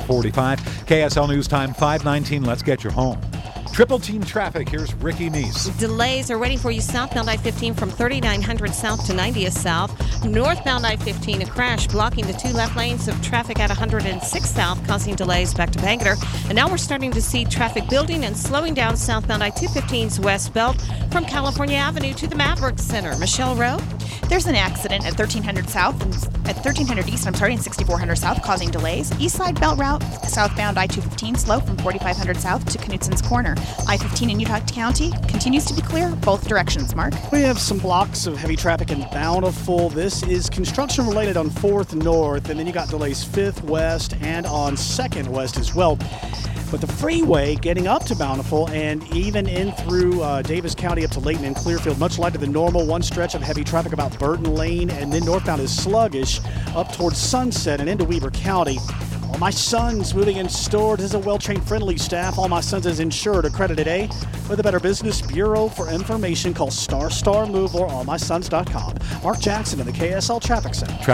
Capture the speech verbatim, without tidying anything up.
forty-five. K S L News Time five nineteen. Let's get you home. Triple team traffic. Here's Ricky Neese. Delays are waiting for you southbound I fifteen from thirty-nine hundred south to ninetieth south. Northbound I fifteen, a crash blocking the two left lanes of traffic at one hundred six south, causing delays back to Bangerter. And now we're starting to see traffic building and slowing down southbound I two fifteen's west belt from California Avenue to the Maverick Center. Michelle Rowe? There's an accident at thirteen hundred south and at thirteen hundred east, I'm sorry, and sixty-four hundred south, causing delays. East side belt route, southbound I two fifteen, slow from forty-five hundred south to Knutson's Corner. I fifteen in Utah County continues to be clear both directions. Mark? We have some blocks of heavy traffic in Bountiful. This is construction related on fourth North, and then you got delays fifth West and on second West as well. But the freeway getting up to Bountiful and even in through uh, Davis County up to Layton and Clearfield, much lighter than normal. One stretch of heavy traffic about Burton Lane, and then northbound is sluggish up towards Sunset and into Weber County. All My Sons moving in store. This is a well-trained, friendly staff. All My Sons is insured, accredited A with the Better Business Bureau. For information, call Star Star Move or all my sons dot com. Mark Jackson in the K S L Traffic Center.